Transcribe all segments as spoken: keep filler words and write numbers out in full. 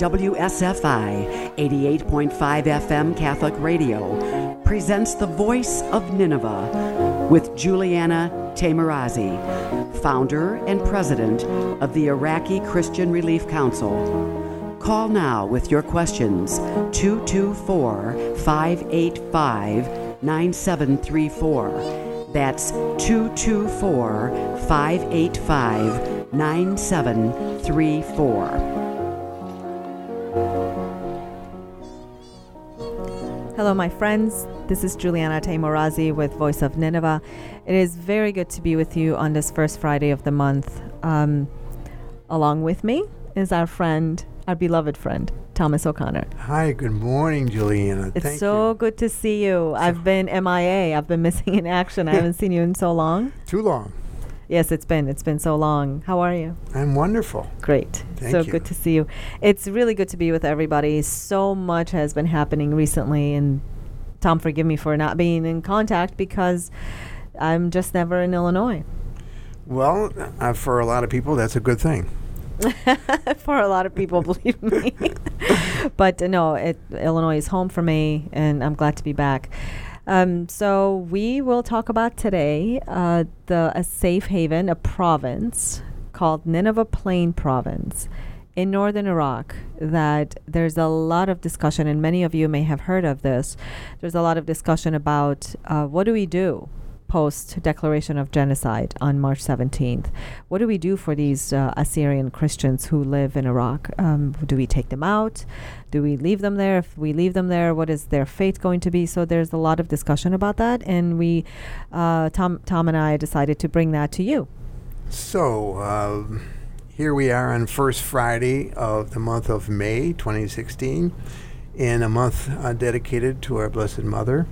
W S F I eighty-eight point five F M Catholic Radio presents The Voice of Nineveh with Juliana Taimoorazy, founder and president of the Iraqi Christian Relief Council. Call now with your questions, two two four, five eight five, nine seven three four. That's two two four, five eight five, nine seven three four. Hello, my friends. This is Juliana Taimoorazy with Voice of Nineveh. It is very good to be with you on this first Friday of the month. Um, along with me is our friend, our beloved friend, Thomas O'Connor. Hi, good morning, Juliana. It's Thank so you. good to see you. I've been M I A. I've been missing in action. I haven't seen you in so long. Too long. Yes, it's been. It's been so long. How are you? I'm wonderful. Great. Thank so you. good to see you. It's really good to be with everybody. So much has been happening recently, and Tom, forgive me for not being in contact because I'm just never in Illinois. Well, uh, for a lot of people, that's a good thing. For a lot of people, believe me. But uh, no, it, Illinois is home for me, and I'm glad to be back. Um, so we will talk about today uh, the a safe haven, a province called Nineveh Plain Province in northern Iraq, that there's a lot of discussion, and many of you may have heard of this. There's a lot of discussion about uh, what do we do post declaration of genocide on March seventeenth. What do we do for these uh, Assyrian Christians who live in Iraq? Um, do we take them out? Do we leave them there? If we leave them there, what is their fate going to be? So there's a lot of discussion about that, and we, uh, Tom, Tom and I decided to bring that to you. So, uh, here we are on first Friday of the month of May twenty sixteen, in a month uh, dedicated to our Blessed Mother.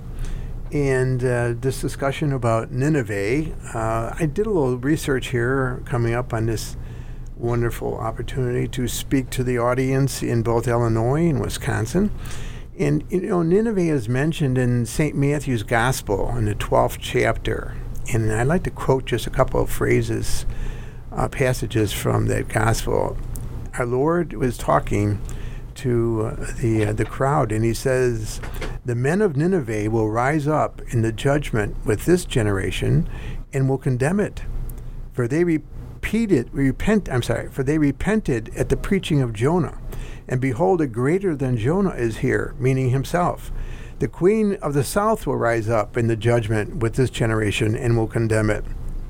And uh, this discussion about Nineveh, uh, I did a little research here coming up on this wonderful opportunity to speak to the audience in both Illinois and Wisconsin. And, you know, Nineveh is mentioned in Saint Matthew's Gospel in the twelfth chapter. And I'd like to quote just a couple of phrases, uh, passages from that Gospel. Our Lord was talking to uh, the uh, the crowd, and he says, "The men of Nineveh will rise up in the judgment with this generation, and will condemn it, for they repeated repent. I'm sorry, for they repented at the preaching of Jonah, and behold, a greater than Jonah is here," meaning himself. "The queen of the south will rise up in the judgment with this generation, and will condemn it."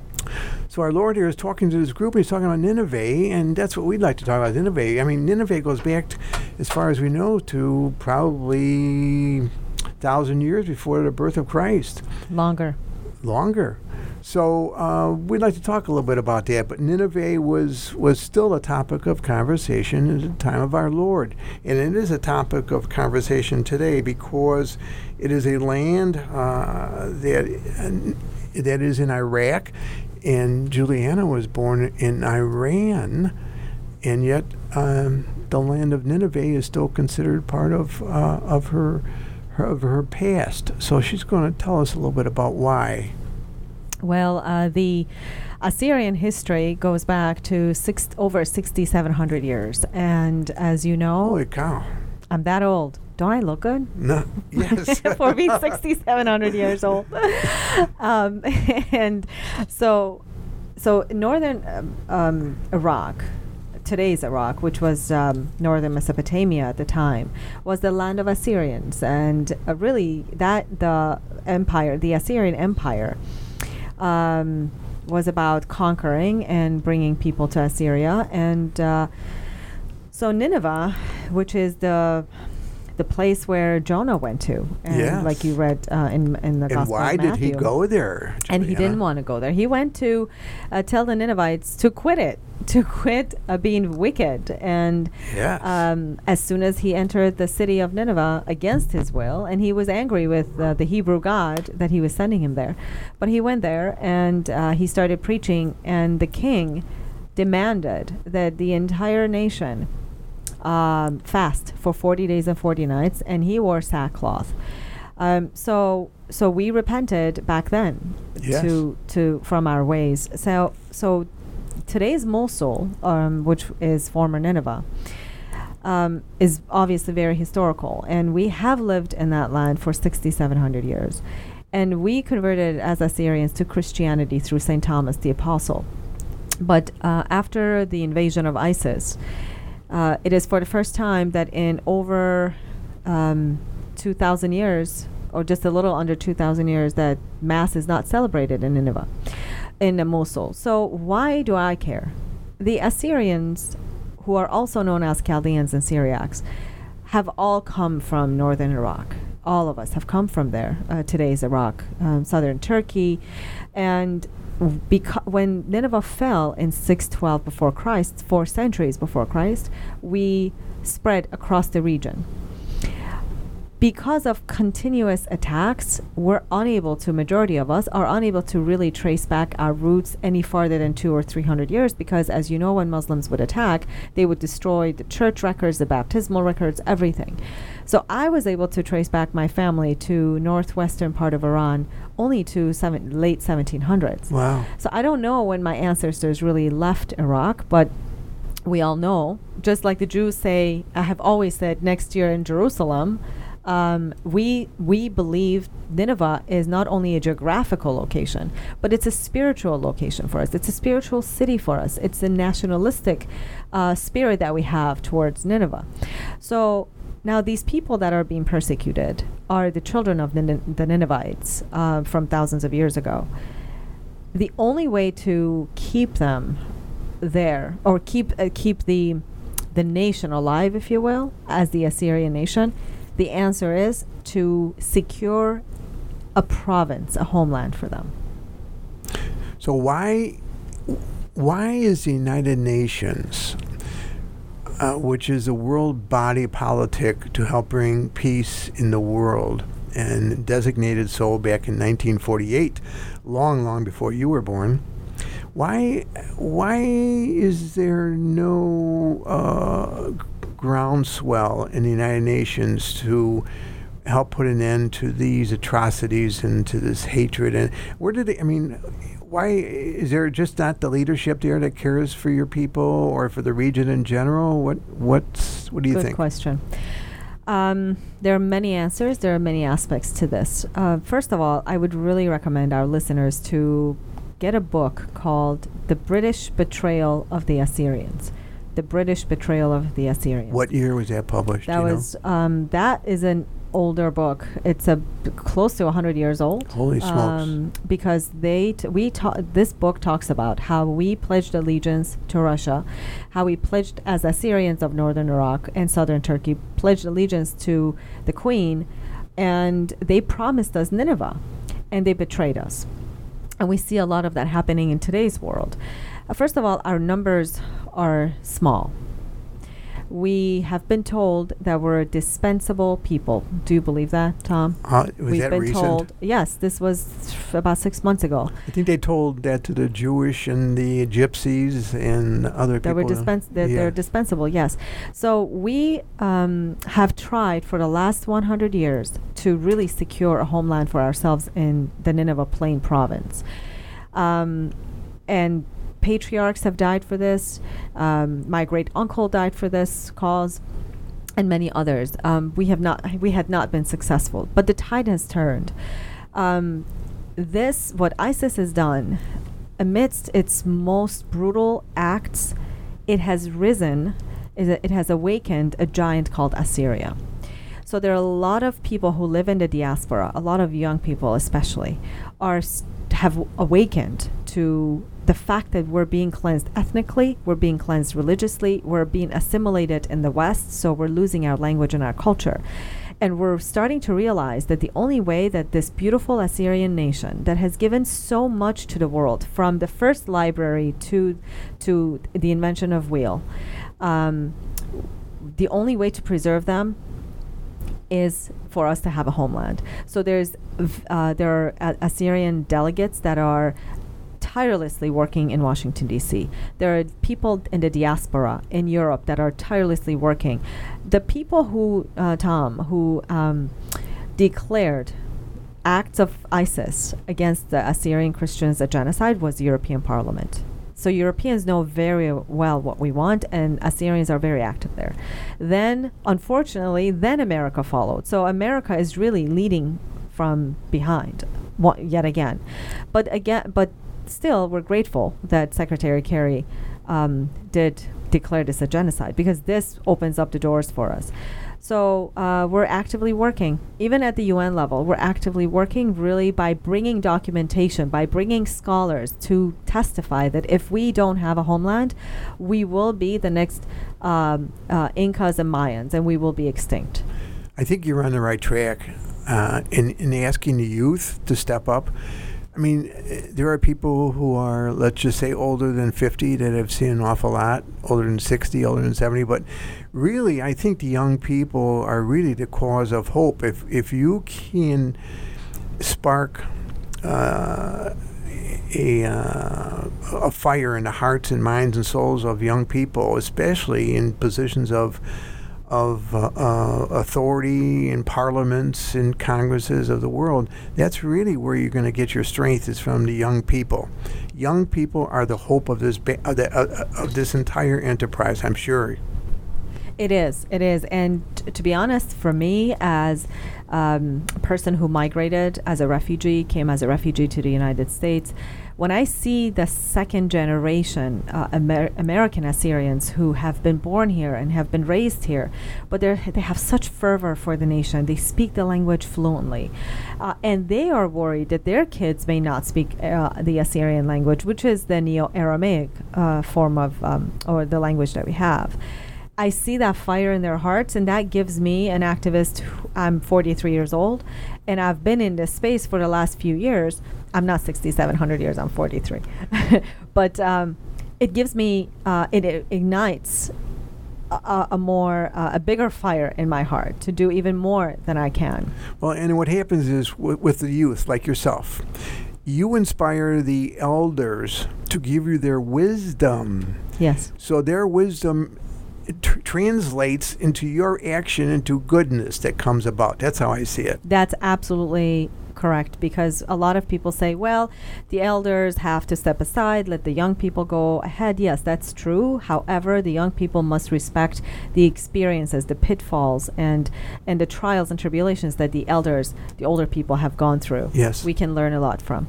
So our Lord here is talking to this group. He's talking about Nineveh, and that's what we'd like to talk about, Nineveh. I mean, Nineveh goes back, t- as far as we know, to probably a thousand years before the birth of Christ. Longer. Longer. So uh, we'd like to talk a little bit about that. But Nineveh was, was still a topic of conversation at the time of our Lord. And it is a topic of conversation today because it is a land uh, that, uh, that is in Iraq. And Juliana was born in Iran, and yet um, the land of Nineveh is still considered part of uh, of her, her of her past. So she's going to tell us a little bit about why. Well, uh, the Assyrian history goes back to six, over sixty-seven hundred years, and as you know, Holy cow! I'm that old. Don't I look good? No, yes. For being sixty-seven hundred years old. um, and so, so northern um, um, Iraq, today's Iraq, which was um, northern Mesopotamia at the time, was the land of Assyrians, and uh, really that the empire, the Assyrian Empire, um, was about conquering and bringing people to Assyria, and uh, so Nineveh, which is the the place where Jonah went to, and Yes. like you read uh, in in the And Gospel why of Matthew. did he go there? And he Juliana? didn't want to go there. He went to uh, tell the Ninevites to quit it, to quit uh, being wicked. And Yes. um, as soon as he entered the city of Nineveh against his will, and he was angry with uh, the Hebrew God that he was sending him there, but he went there and uh, he started preaching, and the king demanded that the entire nation um, fast for forty days and forty nights, and he wore sackcloth. Um, so so we repented back then Yes. to to from our ways. So so today's Mosul, um, which is former Nineveh, um, is obviously very historical. And we have lived in that land for sixty-seven hundred years. And we converted as Assyrians to Christianity through Saint Thomas the Apostle. But uh, after the invasion of ISIS, uh, it is for the first time that in over um, two thousand years, or just a little under two thousand years, that Mass is not celebrated in Nineveh, in uh, Mosul. So why do I care? The Assyrians, who are also known as Chaldeans and Syriacs, have all come from northern Iraq. All of us have come from there. Uh, today's Iraq, um, southern Turkey, and Beca- when Nineveh fell in six twelve before Christ, four centuries before Christ, we spread across the region. Because of continuous attacks, we're unable to, majority of us are unable to really trace back our roots any farther than two or three hundred years, because as you know, when Muslims would attack, they would destroy the church records, the baptismal records, everything. So I was able to trace back my family to northwestern part of Iran only to seven, late seventeen hundreds. Wow. So I don't know when my ancestors really left Iraq, but we all know, just like the Jews say, I have always said, next year in Jerusalem, Um, we we believe Nineveh is not only a geographical location, but it's a spiritual location for us. It's a spiritual city for us. It's a nationalistic uh, spirit that we have towards Nineveh. So now these people that are being persecuted are the children of the, Nin- the Ninevites uh, from thousands of years ago. The only way to keep them there, or keep uh, keep the the nation alive, if you will, as the Assyrian nation, the answer is to secure a province, a homeland for them. So why why is the United Nations, uh, which is a world body politic to help bring peace in the world, and designated so back in nineteen forty-eight, long, long before you were born, why why is there no uh, groundswell in the United Nations to help put an end to these atrocities and to this hatred? And where did it, I mean, why is there just not the leadership there that cares for your people or for the region in general? What what's what do you Good think? Good question. Um, there are many answers. There are many aspects to this. Uh, first of all, I would really recommend our listeners to get a book called The British Betrayal of the Assyrians. The British Betrayal of the Assyrians. What year was that published? That was um, that is an older book. It's a b- close to one hundred years old. Holy smokes! Um, because they t- we ta- this book talks about how we pledged allegiance to Russia, how we pledged as Assyrians of northern Iraq and southern Turkey pledged allegiance to the Queen, and they promised us Nineveh, and they betrayed us. And we see a lot of that happening in today's world. Uh, first of all, our numbers are small. We have been told that we're dispensable people. Do you believe that, Tom? Uh, was We've that been recent? told. Yes, this was f- about six months ago. I think they told that to the Jewish and the Gypsies and other That people. we're dispens- that yeah. they're dispensable. Yes. So we um, have tried for the last one hundred years to really secure a homeland for ourselves in the Nineveh Plain province, um, and patriarchs have died for this. Um, my great uncle died for this cause, and many others. Um, we have not. We had not been successful, but the tide has turned. Um, this, what ISIS has done, amidst its most brutal acts, it has risen. It has awakened a giant called Assyria. So there are a lot of people who live in the diaspora. A lot of young people, especially, are st- have w- awakened to the fact that we're being cleansed ethnically, we're being cleansed religiously, we're being assimilated in the West, so we're losing our language and our culture. And we're starting to realize that the only way that this beautiful Assyrian nation that has given so much to the world, from the first library to to the invention of wheel, um, the only way to preserve them is for us to have a homeland. So there's v- uh, there are uh, Assyrian delegates that are tirelessly working in Washington, D C. There are people in the diaspora in Europe that are tirelessly working. The people who, uh, Tom, who um, declared acts of ISIS against the Assyrian Christians a genocide was the European Parliament. So Europeans know very well what we want, and Assyrians are very active there. Then, unfortunately, then America followed. So America is really leading from behind, wa- yet again. But again, but still, we're grateful that Secretary Kerry um, did declare this a genocide, because this opens up the doors for us. So uh, we're actively working, even at the U N level, we're actively working really by bringing documentation, by bringing scholars to testify that if we don't have a homeland, we will be the next um, uh, Incas and Mayans, and we will be extinct. I think you're on the right track uh, in, in asking the youth to step up. I mean, uh, there are people who are, let's just say, older than fifty that have seen an awful lot, older than sixty, older than seventy. But really, I think the young people are really the cause of hope. If if you can spark uh, a uh, a fire in the hearts and minds and souls of young people, especially in positions of of uh, uh, authority in parliaments and congresses of the world, that's really where you're going to get your strength, is from the young people. Young people are the hope of this ba- of, the, uh, of this entire enterprise, I'm sure. It is, it is. And t- to be honest, for me, as um, a person who migrated as a refugee, came as a refugee to the United States, when I see the second generation uh, Amer- American Assyrians who have been born here and have been raised here, but they they have such fervor for the nation, they speak the language fluently, uh, and they are worried that their kids may not speak uh, the Assyrian language, which is the Neo-Aramaic uh, form of, um, or the language that we have. I see that fire in their hearts, and that gives me, an activist, who, I'm forty-three years old, and I've been in this space for the last few years. I'm not sixty-seven hundred years, I'm forty-three. But um, it gives me, uh, it, it ignites a, a more, uh, a bigger fire in my heart to do even more than I can. Well, and what happens is w- with the youth, like yourself, you inspire the elders to give you their wisdom. Yes. So their wisdom tr- translates into your action, into goodness that comes about. That's how I see it. That's absolutely correct, because a lot of people say, well, the elders have to step aside, let the young people go ahead. Yes, that's true. However, the young people must respect the experiences, the pitfalls, and and the trials and tribulations that the elders, the older people, have gone through. Yes. We can learn a lot from.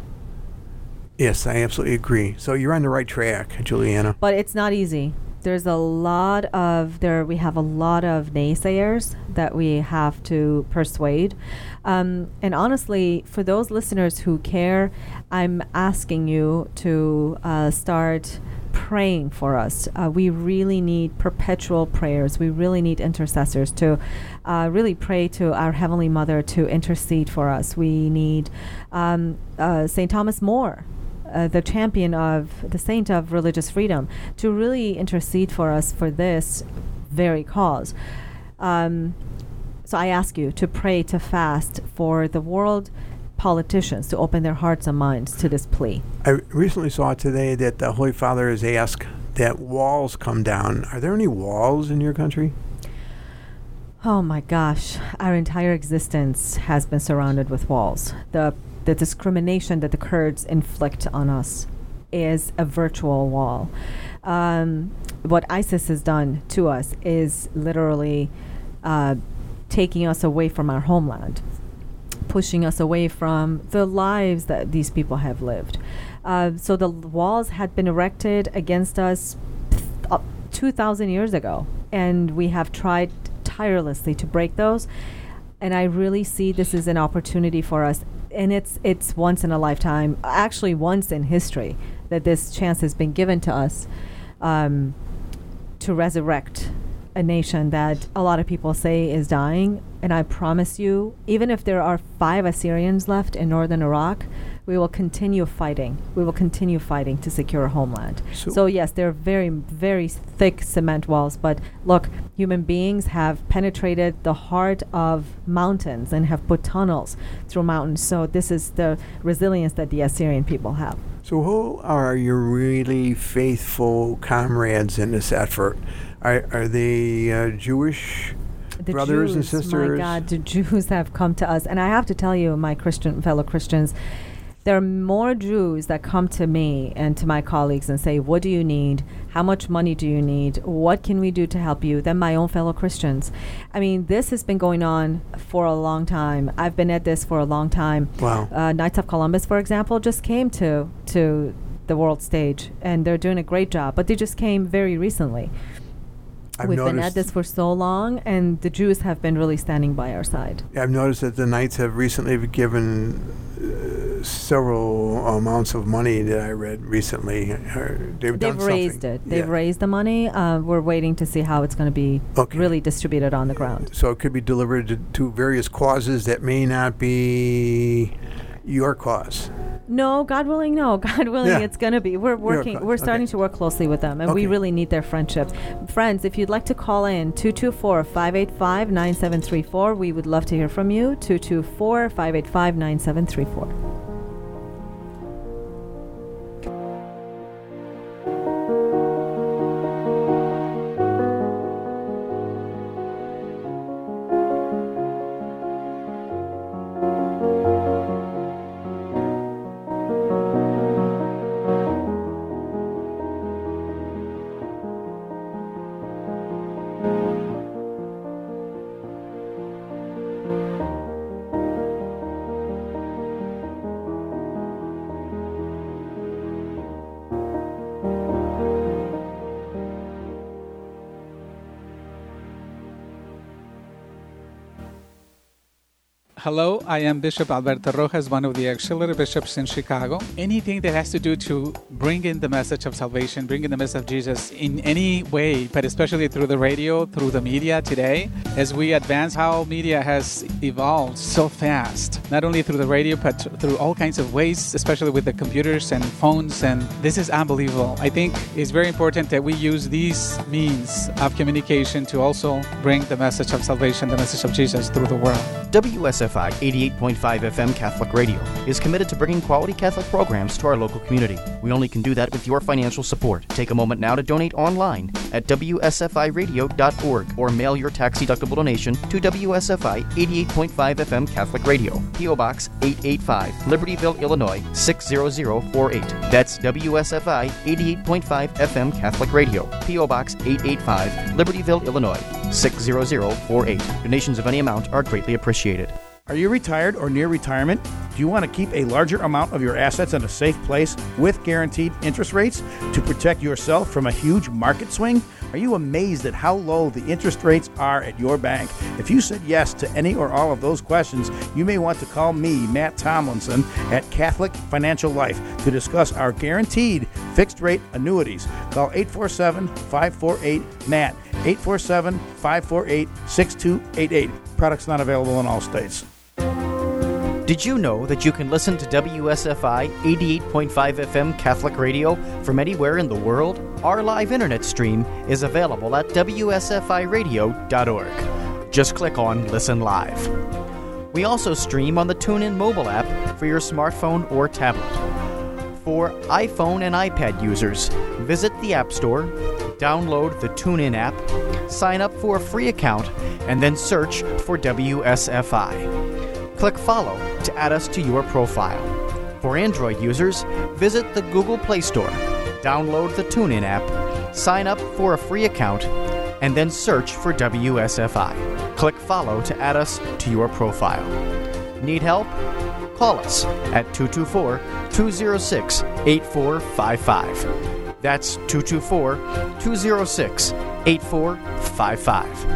Yes, I absolutely agree. So you're on the right track, Juliana. But it's not easy. There's a lot of there. We have a lot of naysayers that we have to persuade, um, and honestly, for those listeners who care, I'm asking you to uh, start praying for us. Uh, we really need perpetual prayers. We really need intercessors to uh, really pray to our Heavenly Mother to intercede for us. We need um, uh, Saint Thomas More, Uh, the champion of, the saint of religious freedom, to really intercede for us for this very cause. Um, so I ask you to pray, to fast for the world politicians to open their hearts and minds to this plea. I recently saw today that the Holy Father has asked that walls come down. Are there any walls in your country? Oh my gosh, our entire existence has been surrounded with walls. The The discrimination that the Kurds inflict on us is a virtual wall. Um, what ISIS has done to us is literally uh, taking us away from our homeland, pushing us away from the lives that these people have lived. Uh, so the l- walls had been erected against us uh, two thousand years ago, and we have tried tirelessly to break those. And I really see this as an opportunity for us. And it's it's once in a lifetime, actually once in history, that this chance has been given to us um, to resurrect a nation that a lot of people say is dying. And I promise you, even if there are five Assyrians left in northern Iraq, we will continue fighting. We will continue fighting to secure a homeland. So, so yes, they're very, very thick cement walls. But look, human beings have penetrated the heart of mountains and have put tunnels through mountains. So this is the resilience that the Assyrian people have. So who are your really faithful comrades in this effort? Are, are they uh, Jewish the brothers Jews, and sisters? My God, the Jews have come to us. And I have to tell you, my Christian fellow Christians, there are more Jews that come to me and to my colleagues and say, what do you need? How much money do you need? What can we do to help you? Than my own fellow Christians. I mean, this has been going on for a long time. I've been at this for a long time. Wow. Uh, Knights of Columbus, for example, just came to to the world stage, and they're doing a great job. But they just came very recently. I've We've been noticed- at this for so long, and the Jews have been really standing by our side. Yeah, I've noticed that the Knights have recently given uh, several amounts of money that I read recently. Uh, They've, done They've raised something. it. They've Yeah. raised the money. Uh, we're waiting to see how it's going to be Okay. really distributed on the ground. So it could be delivered to, to various causes that may not be your cause. No, God willing, no. God willing, Yeah. it's going to be. We're working. cause. We're starting Okay. to work closely with them, and we Okay. really need their friendship. Friends, if you'd like to call in, two two four, five eight five, nine seven three four. We would love to hear from you, two two four, five eight five, nine seven three four. Hello, I am Bishop Alberto Rojas, one of the auxiliary bishops in Chicago. Anything that has to do to bring in the message of salvation, bring in the message of Jesus in any way, but especially through the radio, through the media today, as we advance how media has evolved so fast, not only through the radio, but through all kinds of ways, especially with the computers and phones, and this is unbelievable. I think it's very important that we use these means of communication to also bring the message of salvation, the message of Jesus through the world. W S F I eighty-eight point five F M Catholic Radio is committed to bringing quality Catholic programs to our local community. We only can do that with your financial support. Take a moment now to donate online at W S F I radio dot org or mail your tax-deductible donation to W S F I eighty-eight point five F M Catholic Radio, P O Box eight eighty-five, Libertyville, Illinois six zero zero four eight. That's W S F I eighty-eight point five F M Catholic Radio, P O Box eight eighty-five, Libertyville, Illinois six zero zero four eight. Donations of any amount are greatly appreciated. Are you retired or near retirement? Do you want to keep a larger amount of your assets in a safe place with guaranteed interest rates to protect yourself from a huge market swing? Are you amazed at how low the interest rates are at your bank? If you said yes to any or all of those questions, you may want to call me, Matt Tomlinson, at Catholic Financial Life to discuss our guaranteed fixed rate annuities. Call eight four seven, five four eight, M A T, eight four seven, five four eight, six two eight eight. Products not available in all states. Did you know that you can listen to W S F I eighty-eight point five F M Catholic Radio from anywhere in the world? Our live internet stream is available at W S F I radio dot org. Just click on Listen Live. We also stream on the TuneIn mobile app for your smartphone or tablet. For iPhone and iPad users, visit the App Store, download the TuneIn app, sign up for a free account, and then search for W S F I. Click Follow to add us to your profile. For Android users, visit the Google Play Store, download the TuneIn app, sign up for a free account, and then search for W S F I. Click Follow to add us to your profile. Need help? Call us at two two four, two zero six, eight four five five. That's two two four, two zero six, eight four five five.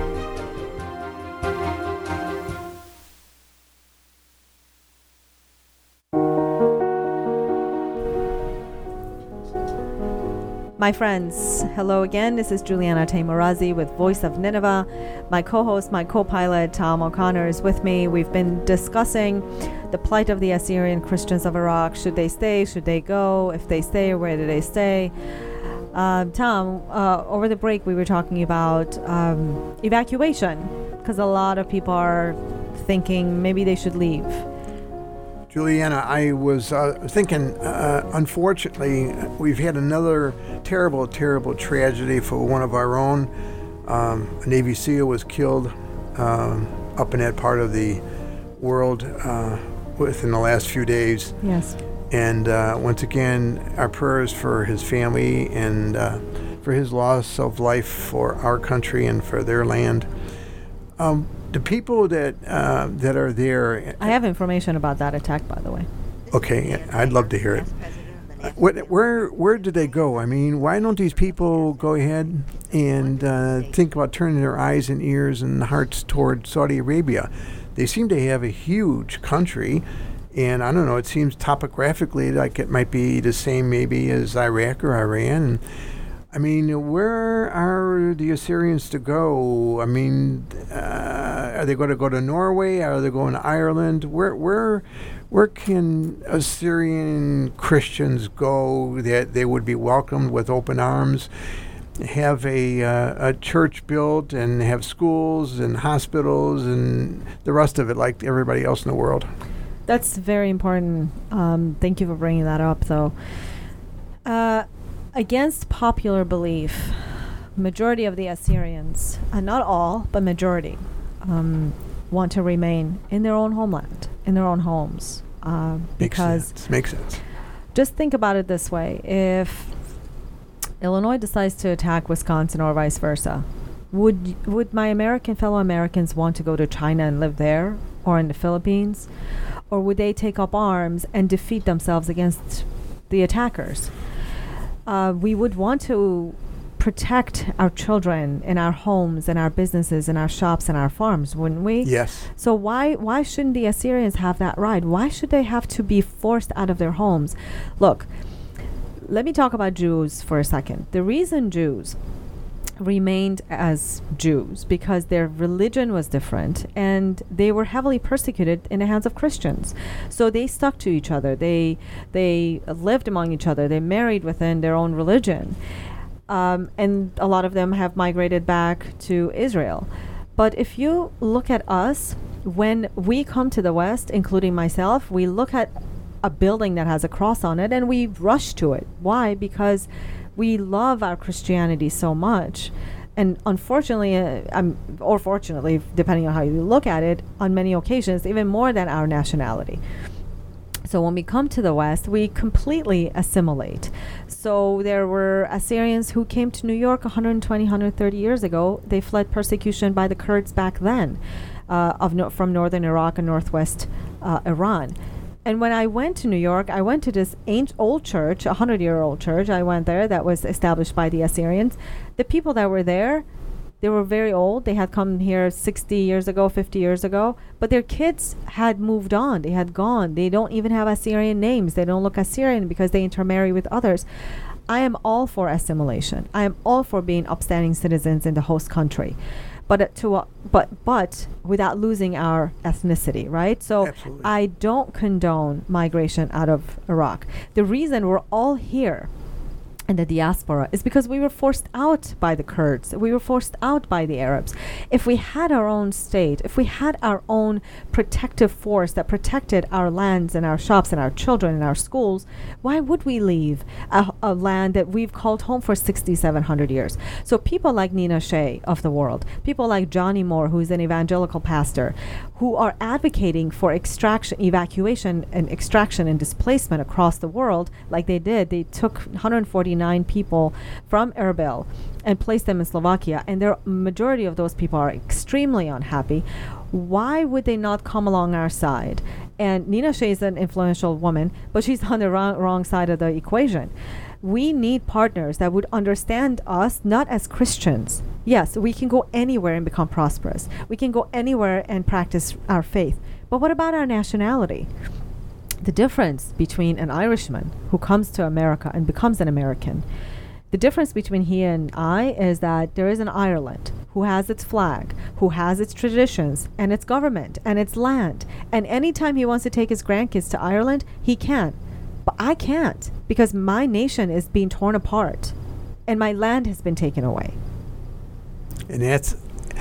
My friends, hello again. This is Juliana Taimurazi with Voice of Nineveh. My co-host, my co-pilot, Tom O'Connor is with me. We've been discussing the plight of the Assyrian Christians of Iraq. Should they stay? Should they go? If they stay, where do they stay? Um, Tom, uh, over the break we were talking about um, evacuation, because a lot of people are thinking maybe they should leave. Juliana, I was uh, thinking, uh, unfortunately, we've had another terrible, terrible tragedy for one of our own. Um, a Navy SEAL was killed um, up in that part of the world uh, within the last few days. Yes. And uh, once again, our prayers for his family and uh, for his loss of life for our country and for their land. Um, the people that uh, that are there. I have information about that attack, by the way. Okay, I'd love to hear it. Uh, what, where where did they go? I mean, why don't these people go ahead and uh, think about turning their eyes and ears and hearts toward Saudi Arabia? They seem to have a huge country. And I don't know, it seems topographically like it might be the same maybe as Iraq or Iran. And, I mean, where are the Assyrians to go? I mean, uh, are they going to go to Norway? Are they going to Ireland? Where where, where can Assyrian Christians go that they would be welcomed with open arms, have a, uh, a church built and have schools and hospitals and the rest of it like everybody else in the world? That's very important. Um, thank you for bringing that up, though. Uh, against popular belief, majority of the Assyrians, uh, not all, but majority, um, want to remain in their own homeland, in their own homes. Uh, because Makes sense. Makes sense. Just think about it this way. If Illinois decides to attack Wisconsin or vice versa, would would my American fellow Americans want to go to China and live there or in the Philippines? Or would they take up arms and defeat themselves against the attackers? Uh, we would want to protect our children and our homes and our businesses and our shops and our farms, wouldn't we? Yes. So why why shouldn't the Assyrians have that right? Why should they have to be forced out of their homes? Look, let me talk about Jews for a second. The reason Jews remained as Jews because their religion was different and they were heavily persecuted in the hands of Christians. So they stuck to each other. They they lived among each other. They married within their own religion. Um, and a lot of them have migrated back to Israel. But if you look at us, when we come to the West, including myself, we look at a building that has a cross on it and we rush to it. Why? Because we love our Christianity so much. And unfortunately, uh, um, or fortunately, depending on how you look at it, on many occasions, even more than our nationality. So when we come to the West, we completely assimilate. So there were Assyrians who came to New York one hundred twenty, one hundred thirty years ago. They fled persecution by the Kurds back then uh, of no- from northern Iraq and northwest uh, Iran. And when I went to New York, I went to this ancient old church, a hundred-year-old church. I went there that was established by the Assyrians. The people that were there, they were very old. They had come here sixty years ago, fifty years ago. But their kids had moved on. They had gone. They don't even have Assyrian names. They don't look Assyrian because they intermarry with others. I am all for assimilation. I am all for being upstanding citizens in the host country. But uh, to uh, but but without losing our ethnicity, right? So Absolutely. I don't condone migration out of Iraq. The reason we're all here in the diaspora is because we were forced out by the Kurds. We were forced out by the Arabs. If we had our own state, if we had our own protective force that protected our lands and our shops and our children and our schools, why would we leave a, a land that we've called home for sixty-seven hundred years? So people like Nina Shea of the world, people like Johnny Moore, who's an evangelical pastor, who are advocating for extraction, evacuation and extraction and displacement across the world, like they did. They took one hundred forty-nine people from Erbil and placed them in Slovakia, and the majority of those people are extremely unhappy. Why would they not come along our side? And Nina Shea is an influential woman, but she's on the wrong, wrong side of the equation. We need partners that would understand us not as Christians. Yes, we can go anywhere and become prosperous. We can go anywhere and practice our faith. But what about our nationality? The difference between an Irishman who comes to America and becomes an American, the difference between he and I is that there is an Ireland who has its flag, who has its traditions and its government and its land. And anytime he wants to take his grandkids to Ireland, he can. But I can't, because my nation is being torn apart and my land has been taken away. And that's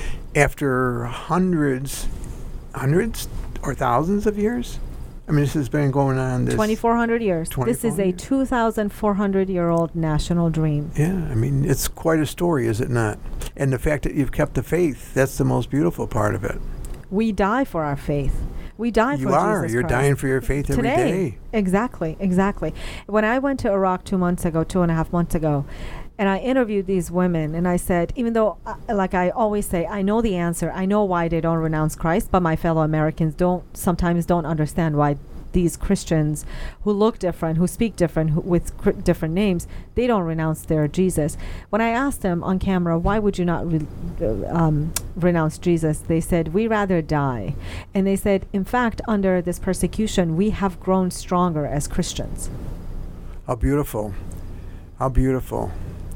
after hundreds, hundreds or thousands of years? I mean, this has been going on this twenty-four hundred years. This is a two thousand four hundred year old national dream. Yeah, I mean, it's quite a story, is it not? And the fact that you've kept the faith, that's the most beautiful part of it. We die for our faith. We die You for are. Jesus You're Christ. dying for your faith every Today. day. Exactly, exactly. When I went to Iraq two months ago, two and a half months ago, and I interviewed these women, and I said, even though, uh, like I always say, I know the answer, I know why they don't renounce Christ, but my fellow Americans don't sometimes don't understand why these Christians who look different, who speak different, who, with cr- different names, they don't renounce their Jesus. When I asked them on camera, why would you not re- uh, um, renounce Jesus? They said, we rather die. And they said, in fact, under this persecution, we have grown stronger as Christians. How beautiful. How beautiful.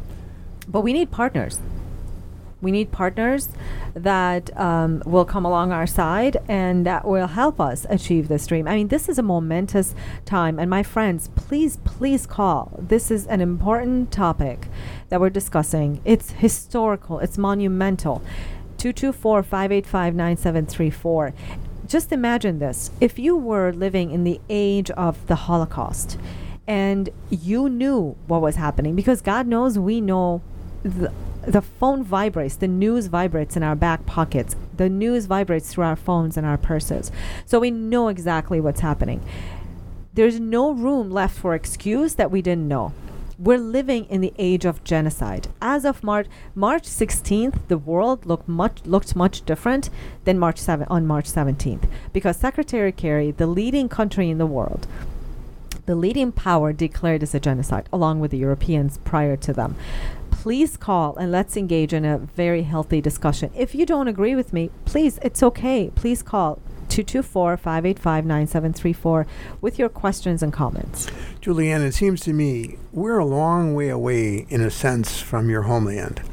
But we need partners. We need partners that um, will come along our side and that will help us achieve this dream. I mean, this is a momentous time. And my friends, please, please call. This is an important topic that we're discussing. It's historical. It's monumental. two two four, five eight five, nine seven three four. Just imagine this. If you were living in the age of the Holocaust and you knew what was happening, because God knows we know the The phone vibrates, the news vibrates in our back pockets. The news vibrates through our phones and our purses. So we know exactly what's happening. There's no room left for excuse that we didn't know. We're living in the age of genocide. As of March March sixteenth, the world looked much looked much different than March seventh on March seventeenth, because Secretary Kerry, the leading country in the world, the leading power, declared this a genocide, along with the Europeans prior to them. Please call and let's engage in a very healthy discussion. If you don't agree with me, please, it's okay. Please call two two four, five eight five, nine seven three four with your questions and comments. Julianne, it seems to me we're a long way away, in a sense, from your homeland.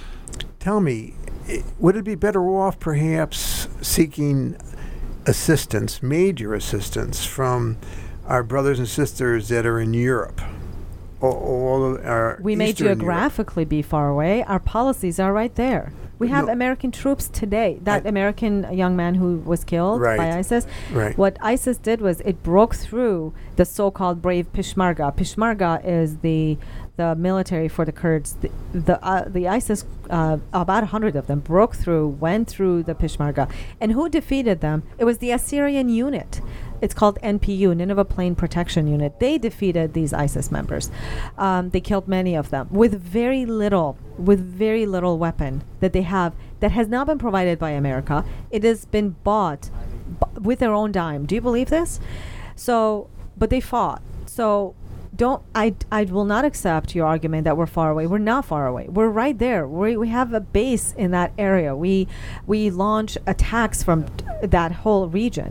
Tell me, i- would it be better off perhaps seeking assistance, major assistance, from our brothers and sisters that are in Europe? Or, or our We may Eastern Europe? geographically be far away. Our policies are right there. We have No. American troops today. That I- American young man who was killed Right. by ISIS. Right. What ISIS did was it broke through the so-called brave Peshmerga. Peshmerga is the the military for the Kurds. The the, uh, the ISIS, uh, about a hundred of them, broke through, went through the Peshmerga. And who defeated them? It was the Assyrian unit. It's called N P U, Nineveh Plain Protection Unit. They defeated these ISIS members. Um, they killed many of them with very little, with very little weapon that they have that has not been provided by America. It has been bought b- with their own dime. Do you believe this? So, but they fought. So, don't I? I will not accept your argument that we're far away. We're not far away. We're right there. We we have a base in that area. We we launch attacks from t- that whole region.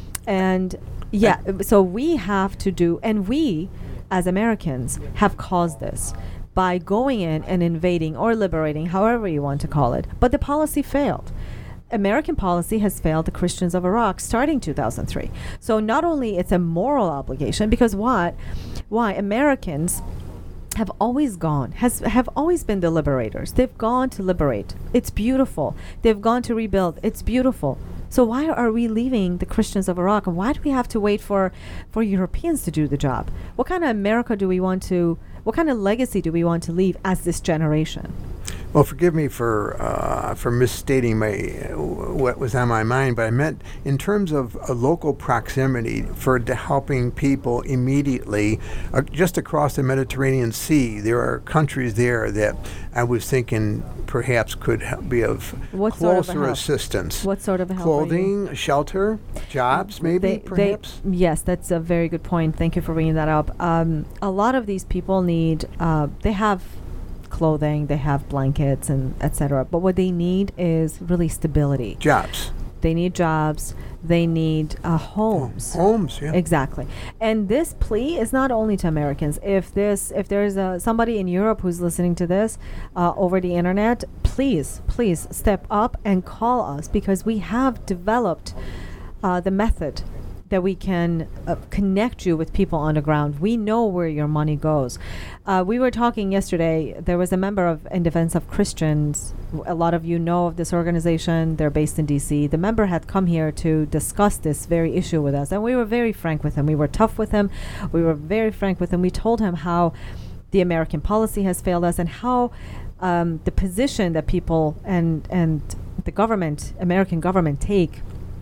And yeah, so we have to do, and we as Americans have caused this by going in and invading or liberating, however you want to call it. But the policy failed. American policy has failed the Christians of Iraq starting two thousand three. So not only it's a moral obligation, because what? Why? Americans have always gone, has have always been the liberators. They've gone to liberate. It's beautiful. They've gone to rebuild. It's beautiful. So why are we leaving the Christians of Iraq? And why do we have to wait for, for Europeans to do the job? What kind of America do we want to, what kind of legacy do we want to leave as this generation? Well, forgive me for uh, for misstating my uh, what was on my mind, but I meant in terms of a local proximity for the helping people immediately, uh, just across the Mediterranean Sea. There are countries there that I was thinking perhaps could help be of What sort of a closer help? assistance. What sort of a help are you- Clothing, shelter, jobs, maybe They- they- perhaps. yes, that's a very good point. Thank you for bringing that up. Um, a lot of these people need, uh, they have clothing, they have blankets, and et cetera. But what they need is really stability. Jobs, They need jobs. They need uh, homes. homes. Yeah. Exactly. And this plea is not only to Americans. If this, if there's a, somebody in Europe who's listening to this uh, over the internet, please, please step up and call us, because we have developed uh, the method that we can uh, connect you with people on the ground. We know where your money goes. Uh, we were talking yesterday, there was a member of In Defense of Christians. A lot of you know of this organization. They're based in D C. The member had come here to discuss this very issue with us, and we were very frank with him. We were tough with him. We were very frank with him. We told him how the American policy has failed us, and how um, the position that people and, and the government, American government, take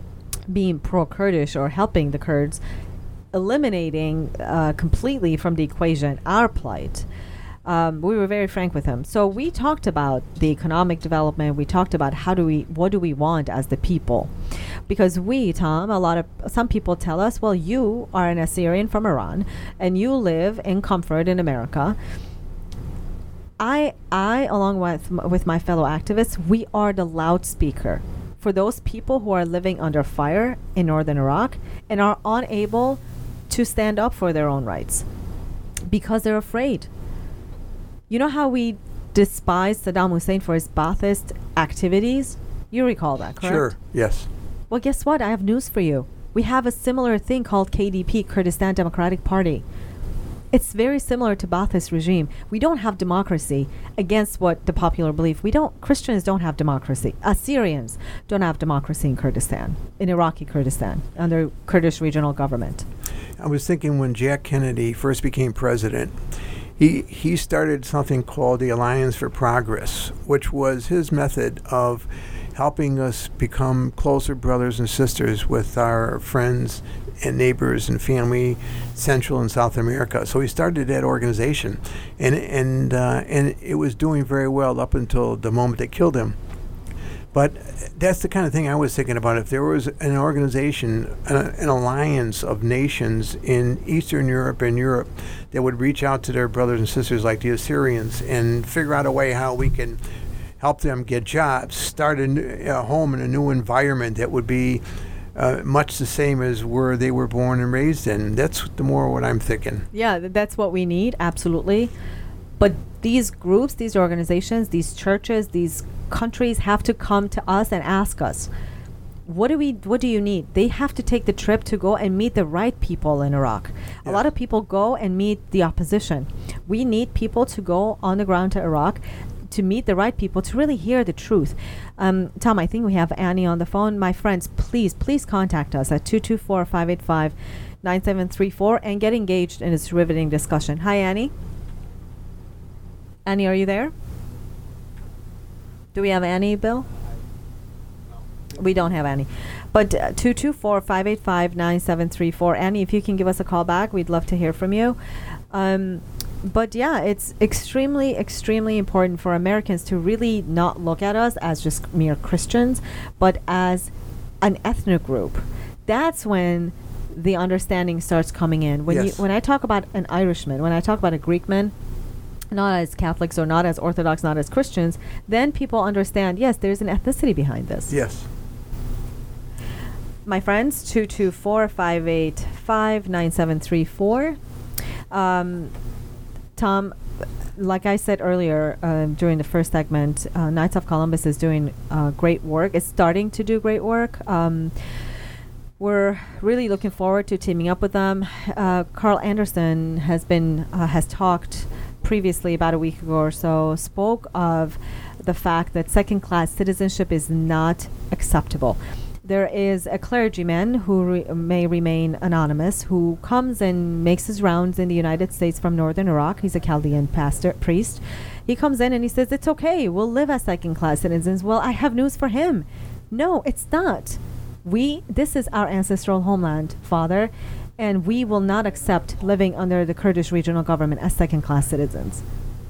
being pro-Kurdish or helping the Kurds, eliminating uh, completely from the equation our plight. Um, we were very frank with him. So we talked about the economic development. We talked about how do we, what do we want as the people? Because we, Tom, a lot of, some people tell us, well, you are an Assyrian from Iran and you live in comfort in America. I, I, along with, with my fellow activists, we are the loudspeaker for those people who are living under fire in northern Iraq and are unable to stand up for their own rights because they're afraid. You know how we despise Saddam Hussein for his Ba'athist activities? You recall that, correct? Sure, yes. Well, guess what? I have news for you. We have a similar thing called K D P, Kurdistan Democratic Party. It's very similar to Ba'athist regime. We don't have democracy against what the popular belief. We don't, Christians don't have democracy. Assyrians don't have democracy in Kurdistan, in Iraqi Kurdistan, under Kurdish regional government. I was thinking when Jack Kennedy first became president, He he started something called the Alliance for Progress, which was his method of helping us become closer brothers and sisters with our friends and neighbors and family, Central and South America. So he started that organization, and and uh, and it was doing very well up until the moment they killed him. But that's the kind of thing I was thinking about. If there was an organization, uh, an alliance of nations in Eastern Europe and Europe that would reach out to their brothers and sisters like the Assyrians and figure out a way how we can help them get jobs, start a, new, a home in a new environment that would be uh, much the same as where they were born and raised in. That's the more what I'm thinking. Yeah, th- that's what we need, absolutely. But these groups, these organizations, these churches, these countries have to come to us and ask us, what do we what do you need? They have to take the trip to go and meet the right people in Iraq. Yeah. A lot of people go and meet the opposition. We need people to go on the ground to Iraq to meet the right people, to really hear the truth. Um, Tom, I think we have Annie on the phone. My friends, please, please contact us at two two four, five eight five, nine seven three four and get engaged in this riveting discussion. Hi, Annie. Annie, are you there? Do we have Annie, Bill? We don't have Annie. But uh, two two four, five eight five, nine seven three four. Annie, if you can give us a call back, we'd love to hear from you. Um, but yeah, it's extremely, extremely important for Americans to really not look at us as just mere Christians, but as an ethnic group. That's when the understanding starts coming in. When Yes. you, when I talk about an Irishman, when I talk about a Greekman, not as Catholics or not as Orthodox, not as Christians, then people understand, yes, there's an ethnicity behind this. Yes. My friends, two two four, five eight five, nine seven three four. Um, Tom, like I said earlier uh, during the first segment, uh, Knights of Columbus is doing uh, great work. It's starting to do great work. Um, we're really looking forward to teaming up with them. Uh, Carl Anderson has been uh, has talked previously, about a week ago or so, spoke of the fact that second-class citizenship is not acceptable. There is a clergyman who re- may remain anonymous who comes and makes his rounds in the United States from northern Iraq. He's a Chaldean pastor, priest. He comes in and he says, it's okay, we'll live as second-class citizens. Well, I have news for him. No, it's not. We, this is our ancestral homeland, Father, and we will not accept living under the Kurdish regional government as second-class citizens.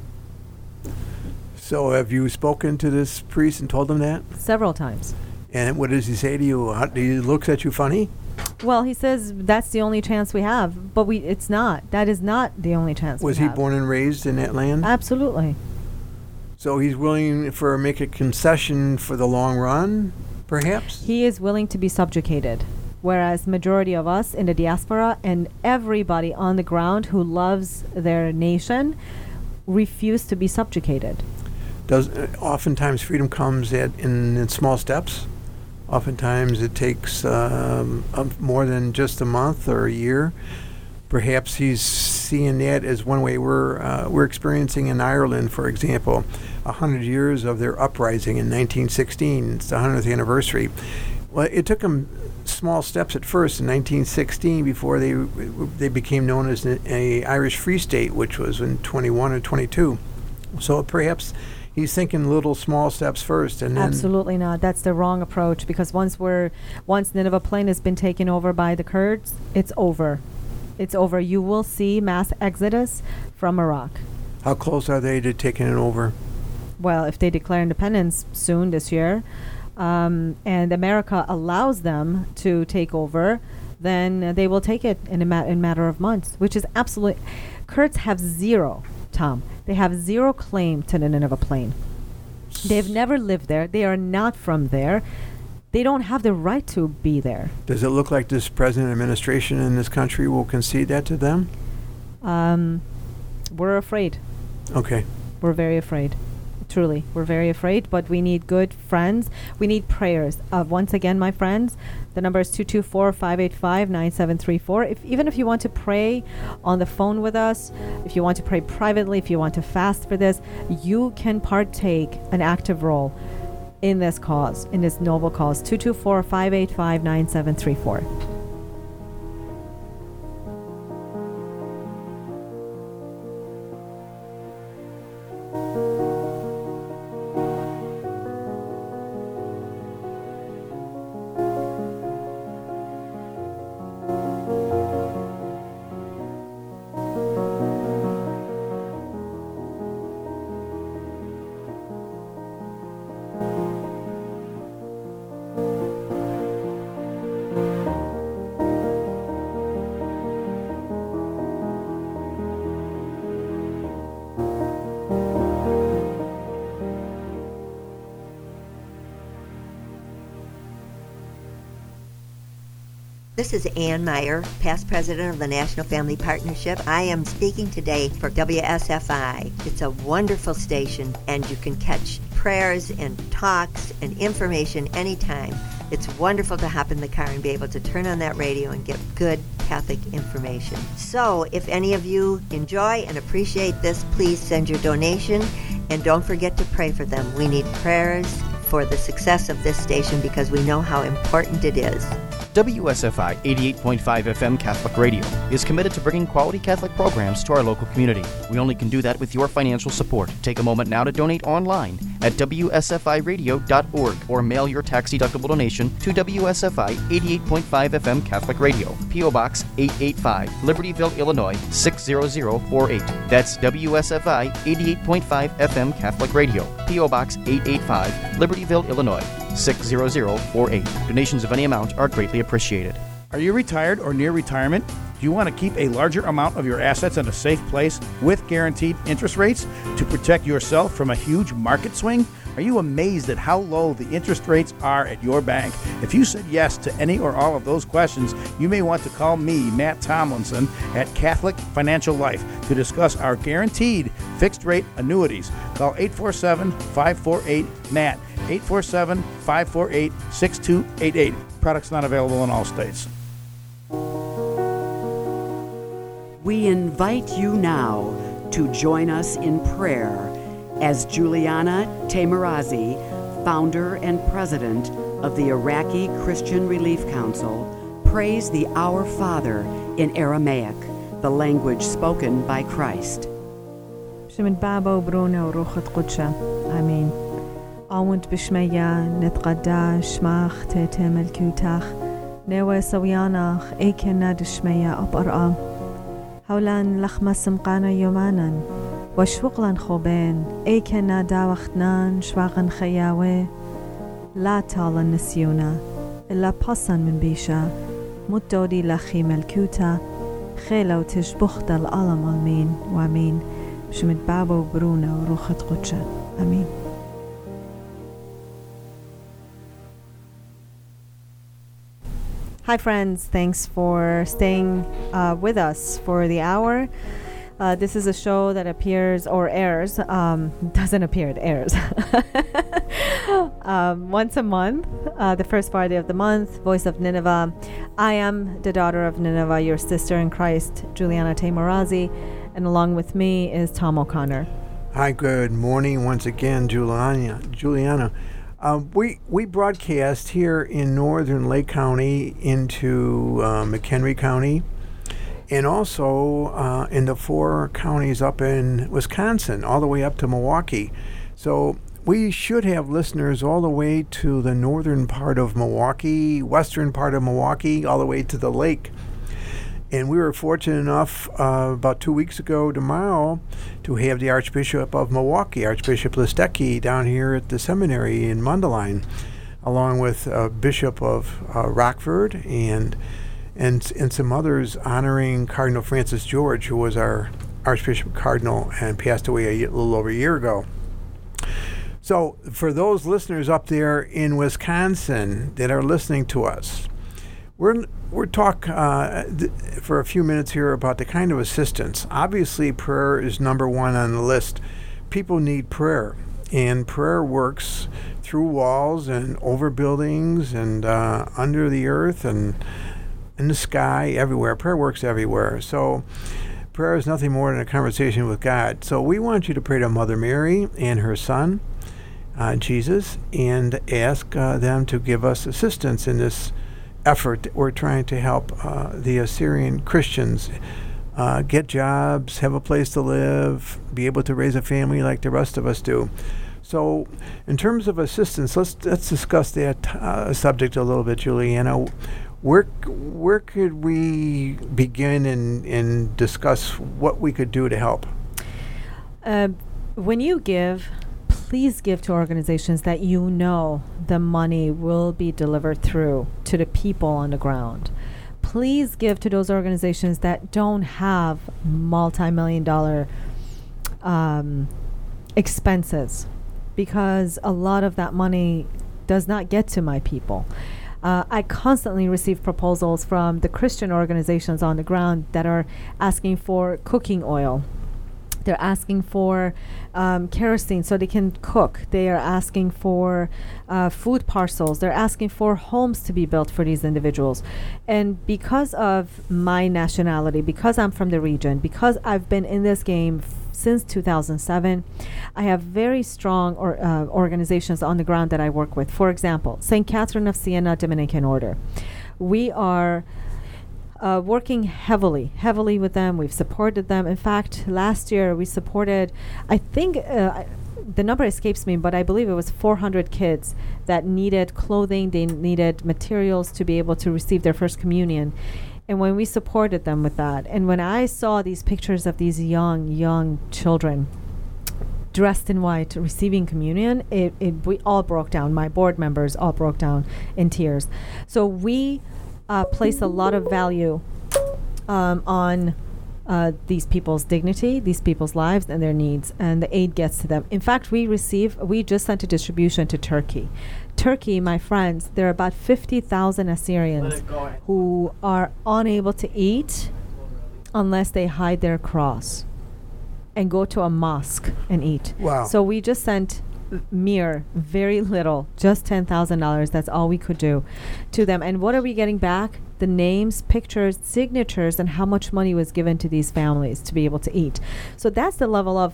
So have you spoken to this priest and told him that? Several times. And what does he say to you? How, do he look at you funny? Well, he says that's the only chance we have, but we it's not. That is not the only chance Was we he have. born and raised in that land? Absolutely. So he's willing for make a concession for the long run, perhaps? He is willing to be subjugated, whereas majority of us in the diaspora and everybody on the ground who loves their nation refuse to be subjugated. Does uh, oftentimes freedom comes at in, in small steps? Oftentimes it takes um, um, more than just a month or a year. Perhaps he's seeing that as one way. We're uh, we're experiencing in Ireland, for example, a hundred years of their uprising in nineteen sixteen. It's the hundredth anniversary. Well, it took them small steps at first in nineteen sixteen before they they became known as an a Irish Free State, which was in twenty-one or twenty-two. So perhaps he's thinking little small steps first, and then Absolutely not. That's the wrong approach, because once we're once Nineveh Plain has been taken over by the Kurds, it's over. It's over. You will see mass exodus from Iraq. How close are they to taking it over? Well, if they declare independence soon this year, um, and America allows them to take over, then uh, they will take it in a ma- in matter of months, which is absolutely. Kurds have zero, Tom. They have zero claim to the Nineveh Plain. They've never lived there. They are not from there. They don't have the right to be there. Does it look like this present administration in this country will concede that to them? Um, we're afraid. Okay. We're very afraid. Truly, we're very afraid, but we need good friends. We need prayers. Uh, once again, my friends, the number is two two four, five eight five, nine seven three four. If, even if you want to pray on the phone with us, if you want to pray privately, if you want to fast for this, you can partake an active role in this cause, in this noble cause. two two four, five eight five, nine seven three four. This is Ann Meyer, past president of the National Family Partnership. I am speaking today for W S F I. It's a wonderful station, and you can catch prayers and talks and information anytime. It's wonderful to hop in the car and be able to turn on that radio and get good Catholic information. So if any of you enjoy and appreciate this, please send your donation, and don't forget to pray for them. We need prayers for the success of this station because we know how important it is. W S F I eighty-eight point five F M Catholic Radio is committed to bringing quality Catholic programs to our local community. We only can do that with your financial support. Take a moment now to donate online at W S F I radio dot org or mail your tax-deductible donation to W S F I eighty-eight point five F M Catholic Radio, P O Box eight eighty-five, Libertyville, Illinois six zero zero four eight. That's W S F I eighty-eight point five F M Catholic Radio, P O Box eight eighty-five, Libertyville, Illinois six zero zero four eight. Donations of any amount are greatly appreciated. Are you retired or near retirement? Do you want to keep a larger amount of your assets in a safe place with guaranteed interest rates to protect yourself from a huge market swing? Are you amazed at how low the interest rates are at your bank? If you said yes to any or all of those questions, you may want to call me, Matt Tomlinson, at Catholic Financial Life to discuss our guaranteed fixed rate annuities. Call eight four seven, five four eight, M A T, eight four seven, five four eight, six two eight eight. Products not available in all states. We invite you now to join us in prayer as Juliana Taimoorazy, founder and president of the Iraqi Christian Relief Council, prays the Our Father in Aramaic, the language spoken by Christ. Shemit Babo Bruno Ruchat Qudsha. Amen. Awant Bishmeya Netqada Shmach Tetem El Kutach Newe Sawianach Ekena Dishmeya Apar'a Haulan Lachmasam Qana Yomanan وشوقلن خوبين اي كنا داوختنان شواغن خياوي لا تالن نسيونا إلا باسن من بيشا مدودي لخي ملكوتا خيلو تشبخت الألم المين وامين بشمت بابو برونا وروخت قدشا امين. Hi friends, thanks for staying uh, with us for the hour. Uh, this is a show that appears or airs, um, doesn't appear, it airs, um, once a month, uh, the first Friday of the month, Voice of Nineveh. I am the daughter of Nineveh, your sister in Christ, Juliana Taimoorazy, and along with me is Tom O'Connor. Hi, good morning once again, Juliana. Juliana, uh, we, we broadcast here in northern Lake County into uh, McHenry County, and also uh, in the four counties up in Wisconsin, all the way up to Milwaukee. So we should have listeners all the way to the northern part of Milwaukee, western part of Milwaukee, all the way to the lake. And we were fortunate enough uh, about two weeks ago tomorrow to have the Archbishop of Milwaukee, Archbishop Listecki, down here at the seminary in Mundelein, along with uh, Bishop of uh, Rockford and, and and some others honoring Cardinal Francis George, who was our Archbishop Cardinal and passed away a y- little over a year ago. So for those listeners up there in Wisconsin that are listening to us, We're we're talk uh, th- for a few minutes here about the kind of assistance. Obviously, prayer is number one on the list. People need prayer, and prayer works through walls and over buildings and uh, under the earth and in the sky, everywhere. Prayer works everywhere. So prayer is nothing more than a conversation with God. So we want you to pray to Mother Mary and her Son, uh, Jesus, and ask uh, them to give us assistance in this effort that we're trying to help uh, the Assyrian Christians uh, get jobs, have a place to live, be able to raise a family like the rest of us do. So in terms of assistance, let's let's discuss that uh, subject a little bit, Juliana. Where where could we begin and, and discuss what we could do to help? Uh, when you give, please give to organizations that you know the money will be delivered through to the people on the ground. Please give to those organizations that don't have multi-million dollar um, expenses, because a lot of that money does not get to my people. Uh, I constantly receive proposals from the Christian organizations on the ground that are asking for cooking oil. They're asking for um, kerosene so they can cook. They are asking for uh, food parcels. They're asking for homes to be built for these individuals. And because of my nationality, because I'm from the region, because I've been in this game f- since two thousand seven, I have very strong or, uh, organizations on the ground that I work with. For example, Saint Catherine of Siena Dominican Order. We are Uh, working heavily, heavily with them. We've supported them. In fact, last year we supported, I think uh, I, the number escapes me, but I believe it was four hundred kids that needed clothing, they needed materials to be able to receive their first communion. And when we supported them with that, and when I saw these pictures of these young, young children dressed in white receiving communion, it, it we all broke down. My board members all broke down in tears. So we Uh, place a lot of value um, on uh, these people's dignity, these people's lives and their needs, and the aid gets to them. In fact, we receive, we just sent a distribution to Turkey. Turkey, my friends, there are about fifty thousand Assyrians who are unable to eat unless they hide their cross and go to a mosque and eat. Wow. So we just sent mere very little, just ten thousand dollars. That's all we could do to them. And what are we getting back? The names, pictures, signatures, and how much money was given to these families to be able to eat. So that's the level of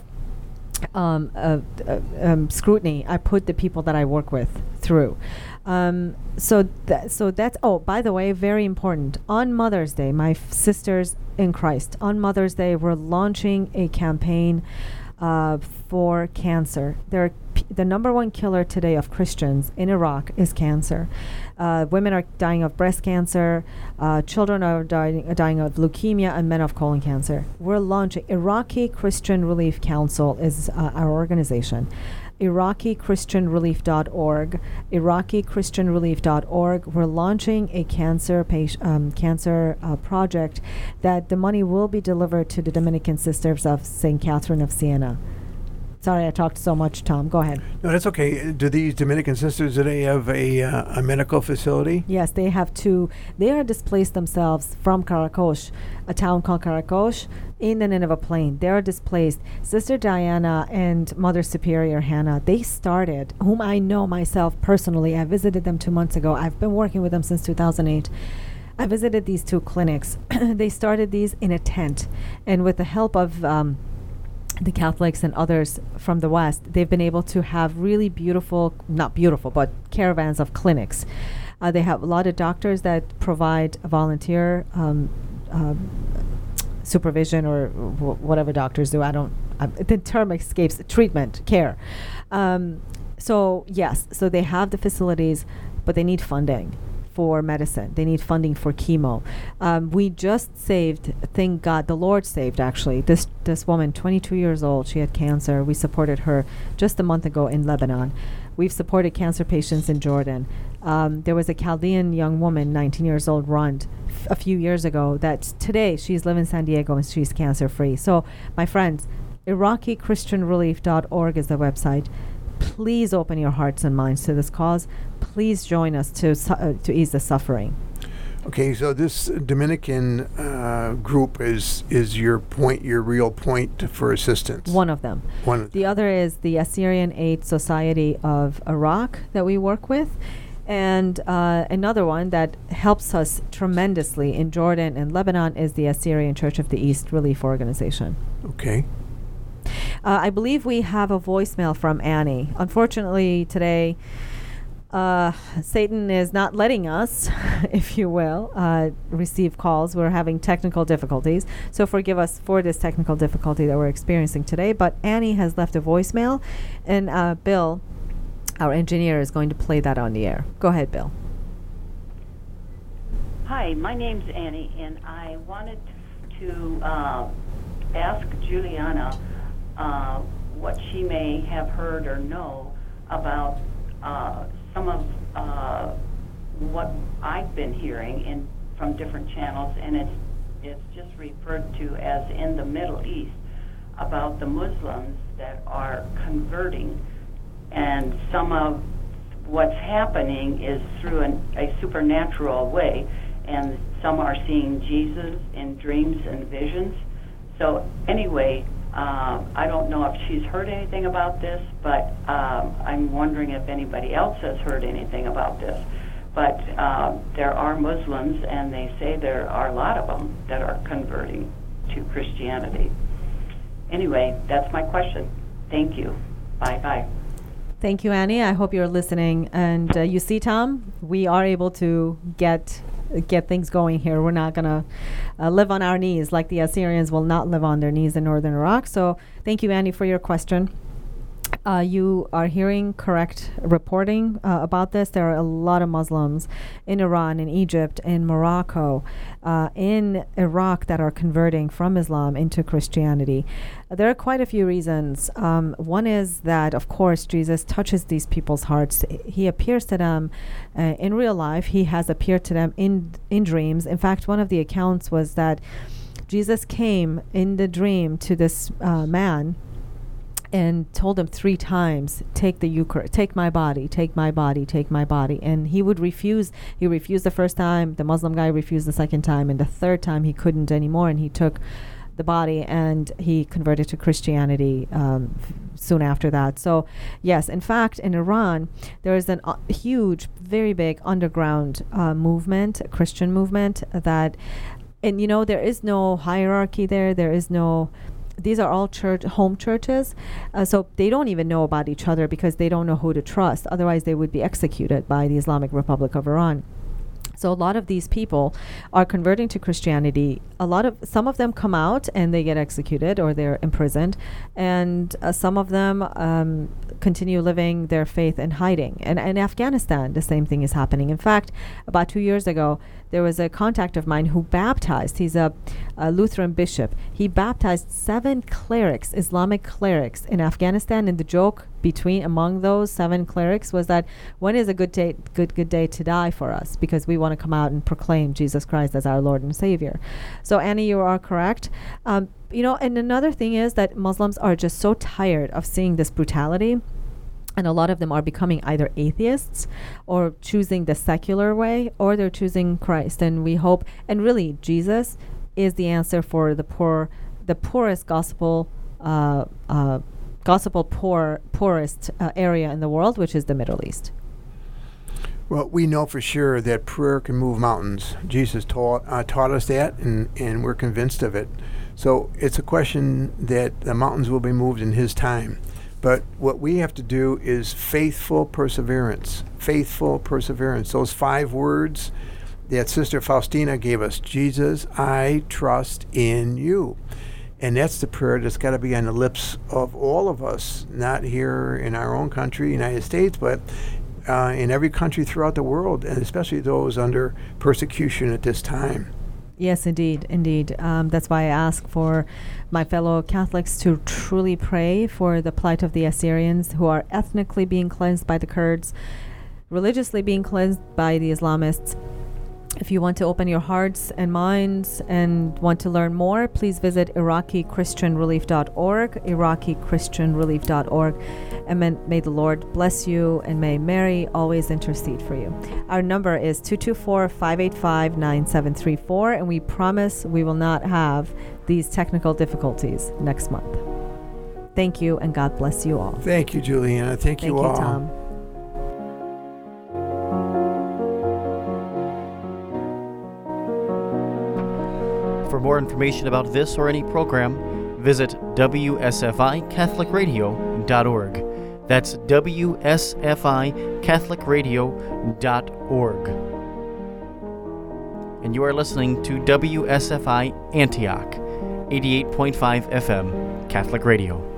um, uh, uh, um, scrutiny I put the people that I work with through. Um, so that so that's oh by the way, very important. On Mother's Day, my f- sisters in Christ, on Mother's Day, we're launching a campaign Uh, for cancer. There, p- the number one killer today of Christians in Iraq is cancer. Uh, women are dying of breast cancer. Uh, children are dying, uh, dying of leukemia, and men of colon cancer. We're launching Iraqi Christian Relief Council is uh, our organization. Iraqi Christian Relief dot org. Iraqi Christian Relief dot org. We're launching a cancer patient, um, cancer uh, project that the money will be delivered to the Dominican Sisters of Saint Catherine of Siena. Sorry, I talked so much, Tom. Go ahead. No, that's okay. Do these Dominican sisters, do they have a, uh, a medical facility? Yes, they have two. They are displaced themselves from Karakosh, a town called Karakosh, in the Nineveh Plain. They are displaced. Sister Diana and Mother Superior Hannah, they started, whom I know myself personally. I visited them two months ago. I've been working with them since two thousand eight. I visited these two clinics. They started these in a tent. And with the help of Um, the Catholics and others from the West, they've been able to have really beautiful, not beautiful, but caravans of clinics. Uh, they have a lot of doctors that provide volunteer um, um, supervision or w- whatever doctors do. I don't uh, the term escapes, treatment, care. Um, so yes, so they have the facilities, but they need funding for medicine. They need funding for chemo. Um, we just saved, thank God, the Lord saved actually, this this woman, twenty-two years old, she had cancer. We supported her just a month ago in Lebanon. We've supported cancer patients in Jordan. Um, there was a Chaldean young woman, nineteen years old, Rund, f- a few years ago, that today she's living in San Diego and she's cancer free. So my friends, Iraqi Christian Relief dot org is the website. Please open your hearts and minds to this cause. Please join us to su- uh, to ease the suffering. Okay, so this Dominican uh, group is is your point, your real point for assistance. One of them. One of the them. other is the Assyrian Aid Society of Iraq that we work with. And uh, another one that helps us tremendously in Jordan and Lebanon is the Assyrian Church of the East Relief Organization. Okay. Uh, I believe we have a voicemail from Annie. Unfortunately, today, uh, Satan is not letting us, if you will, uh, receive calls. We're having technical difficulties. So forgive us for this technical difficulty that we're experiencing today. But Annie has left a voicemail, and uh, Bill, our engineer, is going to play that on the air. Go ahead, Bill. Hi, my name's Annie, and I wanted to uh, ask Juliana uh, what she may have heard or know about uh, some of uh, what I've been hearing in from different channels, and it's it's just referred to as in the Middle East, about the Muslims that are converting. And some of what's happening is through an, a supernatural way, and some are seeing Jesus in dreams and visions. So anyway, uh, I don't know if she's heard anything about this, but um, I'm wondering if anybody else has heard anything about this. But uh, there are Muslims, and they say there are a lot of them that are converting to Christianity. Anyway, that's my question. Thank you. Bye-bye. Thank you, Annie. I hope you're listening. And uh, you see, Tom, we are able to get get things going here. We're not going to uh, live on our knees like the Assyrians will not live on their knees in northern Iraq. So thank you, Annie, for your question. Uh, you are hearing correct reporting uh, about this. There are a lot of Muslims in Iran, in Egypt, in Morocco, uh, in Iraq that are converting from Islam into Christianity. Uh, there are quite a few reasons. Um, one is that, of course, Jesus touches these people's hearts. He appears to them uh, in real life. He has appeared to them in in dreams. In fact, one of the accounts was that Jesus came in the dream to this uh, man and told him three times, take the Eucharist, take my body, take my body, take my body. And he would refuse. He refused the first time. The Muslim guy refused the second time. And the third time he couldn't anymore. And he took the body and he converted to Christianity um, f- soon after that. So, yes, in fact, in Iran, there is a uh, huge, very big underground uh, movement, a Christian movement that, and you know, there is no hierarchy there. There is no... These are all church home churches, uh, so they don't even know about each other because they don't know who to trust. Otherwise, they would be executed by the Islamic Republic of Iran. So a lot of these people are converting to Christianity. A lot of some of them come out and they get executed or they're imprisoned, and uh, some of them um, continue living their faith in hiding. And in Afghanistan, the same thing is happening. In fact, about two years ago, there was a contact of mine who baptized. He's a, a Lutheran bishop. He baptized seven clerics, Islamic clerics, in Afghanistan. And the joke between among those seven clerics was that when is a good day, good good day to die for us? Because we want to come out and proclaim Jesus Christ as our Lord and Savior. So Annie, you are correct. Um, you know, and another thing is that Muslims are just so tired of seeing this brutality. And a lot of them are becoming either atheists or choosing the secular way, or they're choosing Christ. And we hope, and really, Jesus is the answer for the poor, the poorest gospel, uh, uh, gospel poor, poorest uh, area in the world, which is the Middle East. Well, we know for sure that prayer can move mountains. Jesus taught uh, taught us that, and, and we're convinced of it. So it's a question that the mountains will be moved in His time. But what we have to do is faithful perseverance. Faithful perseverance. Those five words that Sister Faustina gave us. Jesus, I trust in you. And that's the prayer that's got to be on the lips of all of us, not here in our own country, United States, but uh, in every country throughout the world, and especially those under persecution at this time. Yes, indeed, indeed. Um, that's why I ask for my fellow Catholics to truly pray for the plight of the Assyrians, who are ethnically being cleansed by the Kurds, religiously being cleansed by the Islamists. If you want to open your hearts and minds and want to learn more, please visit Iraqi Christian Relief dot org, Iraqi Christian Relief dot org. And may, may the Lord bless you, and may Mary always intercede for you. Our number is two two four, five eight five, nine seven three four, and we promise we will not have these technical difficulties next month. Thank you, and God bless you all. Thank you, Juliana. Thank, Thank you you, all. Tom. For more information about this or any program, visit W S F I Catholic Radio dot org. That's W S F I Catholic Radio dot org. And you are listening to W S F I Antioch, eighty-eight point five F M Catholic Radio.